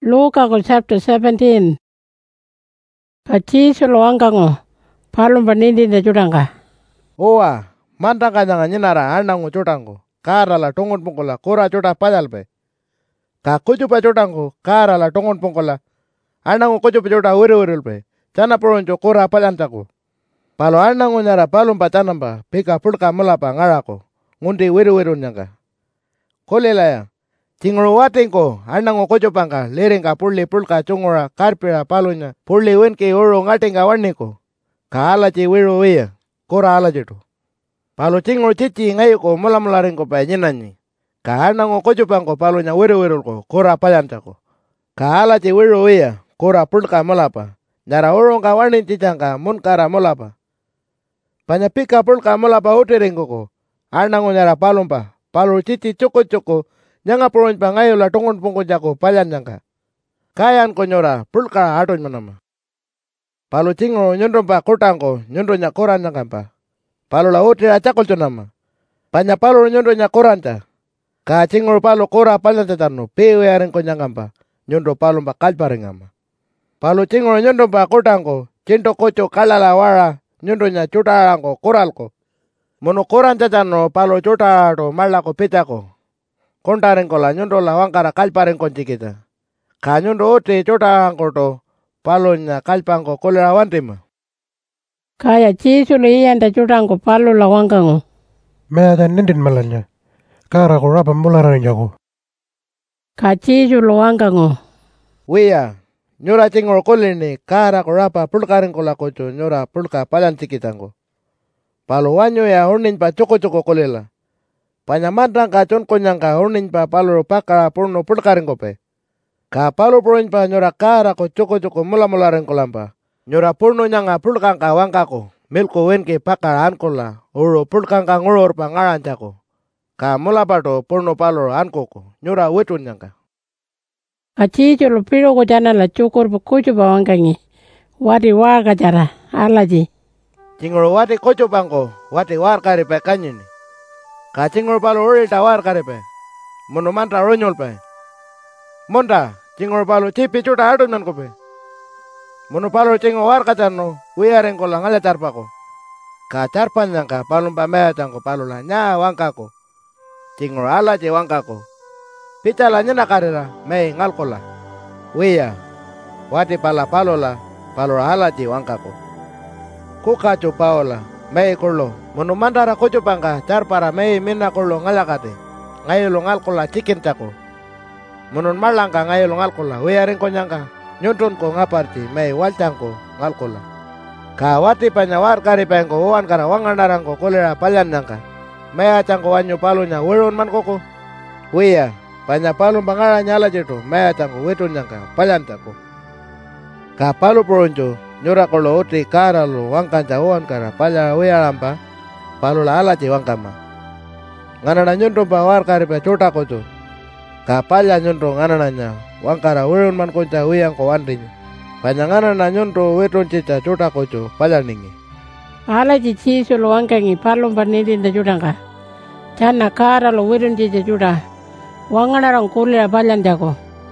Luka chapter 17. Pachisu lo angkango palumba nindinda judanga. Owa mantanga nyanga nyinara anangu chutangu kara la tongon pungkola kura chuta padalpe. Ka kujupa chutangu kara la tongon pungkola anangu kujupa chuta uri-urilpe. Chana purunjo kura padantaku. Palo anangu nyara palumba chanamba pika pulka mulapa ngarako ngundi uri-urun nyanga. Kolelaya Tingro watingko anango kojopanga lerenga pulli pulka chungora karpira palunya pulli wenke oro ngatinga warniko ka alaji wiru wia kora alajitu palu tingro cici ngayuko mula ringko pa nyinanyi ka anango kojopangko palunya wiru kora payantako ka alaji wiru wia kora pulka mulapa nyara oro ka warnin cicangka munkara mulapa panya pika pulka mulapa utiringko ko anango nyara palumpa palu cici cuko nyanga purun pa ngayo la tongon pungko jako palan nyangka. Kayan ko nyora pulka aton manama. Palu cingro nyondro pa kutangko nyondro nya koran nyangka pa. Palu la uti acakol nama. Panya palu nyondro nya koran ta. Ka cingro palu kora palan tatano pewe aren ko nyangka pa. Nyondro palu pa kalparing ama. Palu cingro nyondro pa kutangko cinto koco kalala wara nyondro nya cutarangko koralko. Mono koran tatano palu cutaro malako pitako. Kontaren kola nyundo la wangkara kalparen konci kita. Ka nyundo uti cota angkoto palonya kalpangko kolera wantima. Kaya Cisu lo iyanda cutangko palo la wangkango. Mea dan nindin malanya. Kara ko rapa mularan jago. Ka Cisu lo wangkango. Wia nyura cingor kolini kara ko rapa pulkarin kola koco nyura pulka palan cikitangko. Palo wanyo ya hunin pa coko kolela. Panyamadang ka chon konyang ka hunin pa palo pakara purno pulkarin kope. Ka palo purin pa nyora kara ko coko mula rin kolampa. Nyora purno nyanga pulkang ka wangkako. Milko wenke pakara ankola. Uro pulkang ka ngurur pa ngarancako. Ka mula pato purno palo ankoko. Nyora wetun nyangka. Acijo lo piro ko jana la cukur pa kucu pa wangkangi. Wati warga jara alaji. Cingro wati koco pangko. Wati warkari pa kanyini. Kacingor palo uri tawar karepe. Mono mantra ronyol pe. Monta, cingor palo cipi cuta adun nan kope. Mono palo cingo war kacano, wiaren kola ngale tarpako. Ka carpan nyangka palum pamea cangko palo la nya wangkako. Cingor ala ci wangkako. Picala nyena karera, mei ngal kola. Wia, wati pala palo ala ci wangkako. Kukacu paola. Mei kurlo, mono mandara koco pangka car para mei mina kurlo ngalakate. Ngayo lo ngal kola cikin cako. Monon malangka ngayo lo ngal kola. Wearing ko nyangka. Nyuntun ko ngaparti mei walcangko ngal kola. Kawati panyawar kari pengko uwan kara wangandarang ko kolera palyan nyangka. Mei acangko wanyo palunya werun man koko. Wia, panya palu bangara nyala jeto. Mei acangko wetun nyangka palyan cako. Ka palu poronjo. Nyura kolo uti kara lo wangkan jauhan kara pala wea lampa palu la ala ci wangkama. Ngana na nyundo bawar kari pa cota koco. Ka pala nyundo ngana nanya wangkara werun man konca weyang ko wandinya. Panyangana na nyundo wetun cica cota koco pala ningi. Ala ci Cisu lo wangkangi palum panidin da judanga. Cana kara lo werun cica juda. Wangana rang kulia palan jago.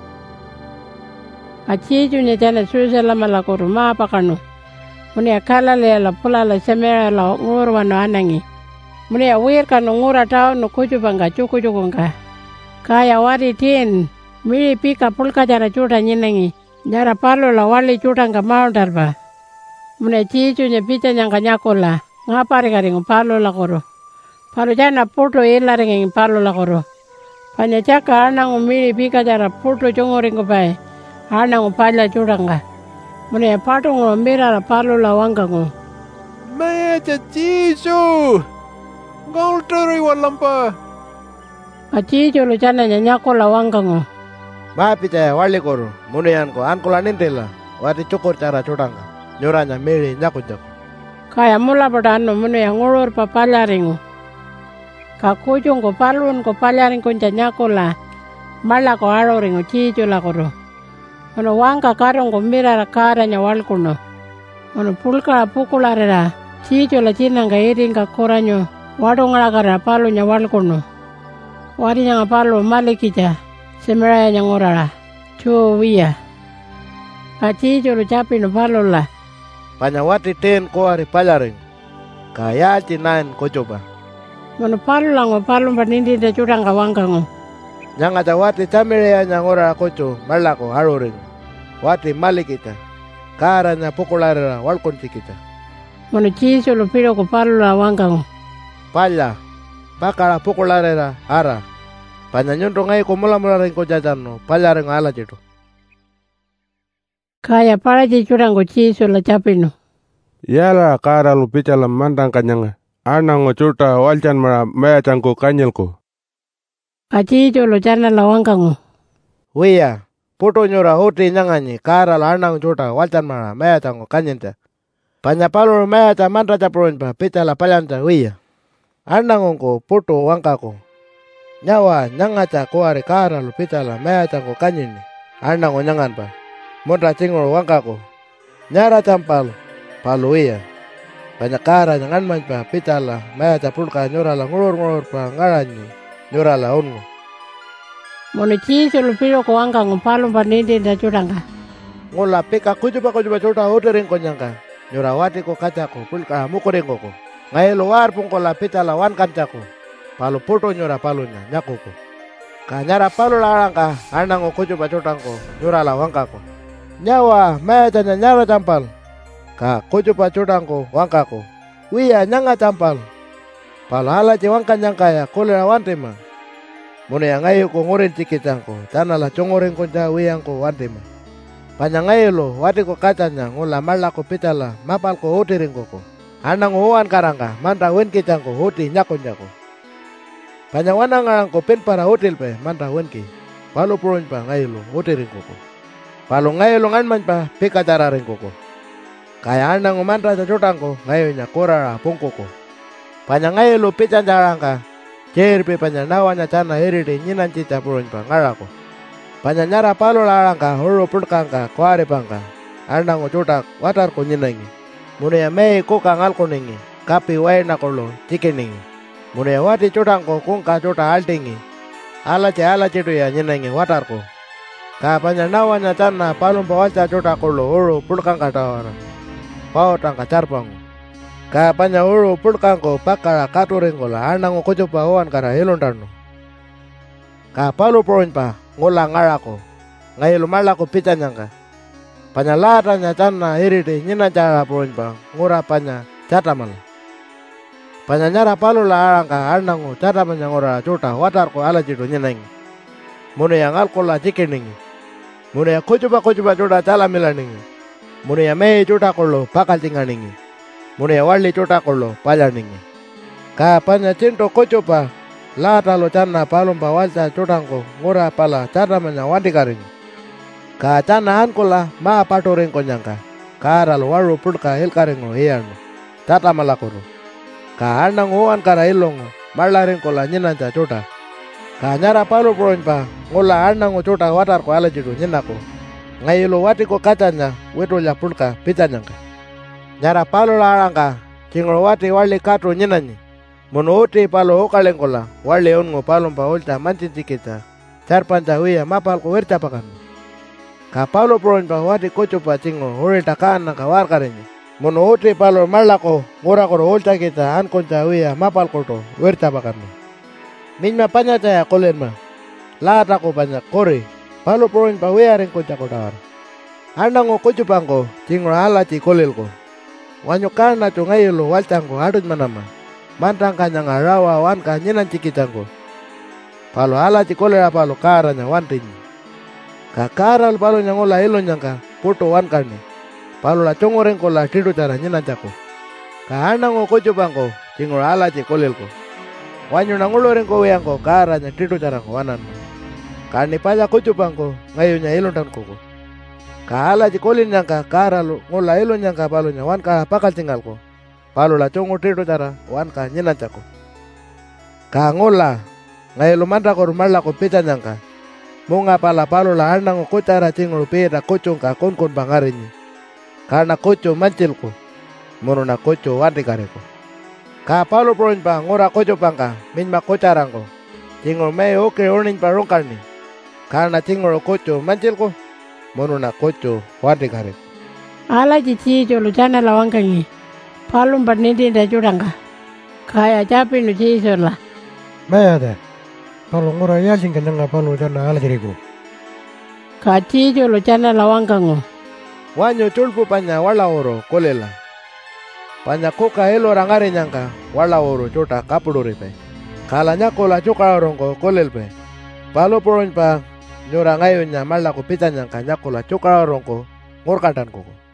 Acijo nya jana susa lama la koru maa pakano. Muni akala le la pula la semera la nguru wano anangi. Muni awir kano ngura tau no kucu bangga cuku nga. Kaya wari tin. Miri pika pulka jara cuta nyinangi. Jara palo la wali cuta nga mau darba. Muni acijo nya pica nyangka nyakola. Ngapari karingo palo la koru. Palo jana puto ila ringi palo la koru. Panya caka anangu miri pika jara puto chunguringo pai. Anang pala curanga. Mune patungo mira la palo la wangkango. Mea Cisu. Ngol turi walampa. Acijo lo jana nyanyako la wangkango. Maapita wali koru. Muneyan ko ankola nintela. Wati cukur cara curanga. Nyuranya miri nyaku. Kaya mula padano mune ngurur pa palaringo. Kakujung ko palun ko palaring kunca nyako la. Mala ko aroringo Cijo la koru. Ono wangka karong ko mira ra kara nya walkuno. Ono pulka pukula ra Cijo la cinanga iring ka koranyo. Wado ngala kara palo nya walkuno. Wadi nya palo malikija. Semera nya ngorara. Chuo wiya. Kachicho lo chapino palola. Panya wati ten kuari palaring. Kaya cinain kocoba. Mono palola ngo palumba nindi da churanga wangango. Nyanga ta wati tamire nyangora koco malako haroring. Wati malikita. Karanya popularera walkonti kita. Mono chicho lo piro ko palola wangango. Palla. Pakara popularera ara. Panya nyundo ngai ko mula ring ko jajano palaring ala jitu. Kaya paraji churango chicho la chapino. Yala kara lu pichala mandang kanyanga. Anango chuta walchan mara maya chanko kanyelko. Kachicho lo chana la wangango. Wiya. Puto nyura hoti nyanganyi kara la anang chuta walchan mara maya chanko kanyenta. Panya palur maya cha mantra chapurin pa pichala palanta wiya. Anangonko puto wangkako. Nyawa nyangacha kuari kara lu pichala maya chanko kanyini. Anango nyangan pa. Monta cingol wangkako. Nyara champal. Palu iya. Banyak kara nyangan man pa pichala maya chapulka nyurala ngulur pa ngaranyi. Nyurala ungo. Mono chicho lo piro ko wangango palumba nindi da churanga. Ngula pika kujuba chuta utering ko nyangka. Nyurawati ko kachako pulka mukuring ko. Ngayon luar pong ko lapit alawan kancako. Palu puto nyura palunya nyakuko. Kanyara palu larang ka anang ko coba cutang ko nyura lawang kako. Nyawa maya tanya nyara campal. Ka ko coba cutang ko wangkako. Wiya nyanga campal. Palu hala ciwang kanyang kaya kule lawan tema. Mune yang ayo ko ngorin cikitang ko. Tanah lah congorin ko ja wiyang ko wantema. Panyangayo lo wati ko kacanya ngula mala ko pitala mapal ko utiring ko. Anang uwan karangka manta wen kitang ko huti nyako. Panyawana ngarang ko pen para hotel pe manta wen ki. Palu puron pa ngayo lo utiring ko. Palu ngayo lo ngan man pa pika cararing ko. Kaya anang umanta cacutang ko ngayo nya korara pungko ko. Panyangayo lo pican jarangka. Cer pe panyanawanya cana heride nyinan cica puron pa ngarako. Panyanyara palu larangka huru pulkangka kuare pangka. Anang ucutak watar ko nyinangi. Mune ya mei ko kangal ko ningi. Kapi wae na ko lo cikiningi. Mune ya wati cutang ko kungka cuta altingi. Ala cetu ya nyinangi watar ko. Ka panyanawanya cana palum pawaca cuta ko lo huru pulkangka tawara. Pau tangka carpang. Ka panya huru pulkangko pakara katuring ko la anang ko coba wan kara hilondano. Ka palu poin pa ngula ngarako. Ngayon lumala ko pitanyangka. Panyalatanya cana hiride nyina cara poin pa ngura panya cata mala. Panyanyara palu la arangka anango cata manya ngura cuta watar ko ala jido nyinangi. Mune yang alko la cikiningi. Mune ya ko coba cuta cala milaningi. Mune ya mei cuta ko lo pakal tinganingi. Mune ya wali cuta ko lo palaningi. Ka panya cinto ko coba lata lo cana palum pa walca cutangko ngura pala cata manya wandikaring. Ka cana ko la ma paturing ko nyangka. Kara lo waru pulka hilkaring lo hiyano. Cata malakuro. Ka anang uwan kara ilong malaring ko la nyinan ca cuta. Ka nyara palu puron pa ngula anang cuta watar ko ala jidu nyinako. Ngayilo wati ko kacanya wetu ya pulka pitanyangka. Nyara palu larangka cingol wati wali katu nyinanyi. Menuti palu hokaleng ko la wali ungo palum pa ulta mancinci kita. Carpanca wiya mapal ko werca pakan. Ka palu puron pa wati ko coba cingo huri takaan na kawar karenye. Menuti palu malako ngura ko ulta kita an konca wiya mapal ko to werca pakan. Minma panya caya kolen ma. Lata ko banyak kore. Palu puron pa wiya ring konca ko tawar. Anang ko cupangko cingo ala ci kolel ko. Wanyo kana co ngayelo walcangko adut manama. Mantang kanyang arawa wan kanyinan cikitangko. Palu ala ci kolera palu karanya wantinyi. Kakaral palu nyangola ilo nyangka puto wan kani. Palu la congoreng ko la tidu cara nyinan cako. Ka anang ko cupangko cingo ala ci kolelko. Wanyo nanguloreng ko weyangko karanya tidu cara ko wanan. Kani paya ko cupangko ngayonya ilo dan koko. Ka ala ci kolin nyangka karalu ngola ilo nyangka palu nyawan ka pakal tinggalko. Palu la congo tidu cara wan ka nyinan cako. Ka ngola ngayelo manda ko rumala ko pita nyangka. Munga pala palu la anang ko cara cingol peda kocong ka kon bangarinyi. Karena koco mancilku. Mono na koco wandi kareko. Ka palu proin pa ngora koco pangka minma kocarangko. Cingol mei oke onin parongkarni. Karena cingoro koco mancilku. Monuna koco wadi karit. Ala cici lu jana lawangkangi. Palum nindi da juranga. Kaya capi nu cici la. Maya ada. Kalau ngura yalsing kenyanga palu jana ala jeriku. Ka cici lu jana lawangkangu. Wanyo culpu panya wala oro kolela. Panya koka elo rangare nyangka wala oro cota kapuduripe. Kalanya kola cuka orongko kolelpe. Palo poron pa nyorangayo nya mala ko pita nyangka nyakola cuka orongko ngorkatan koko.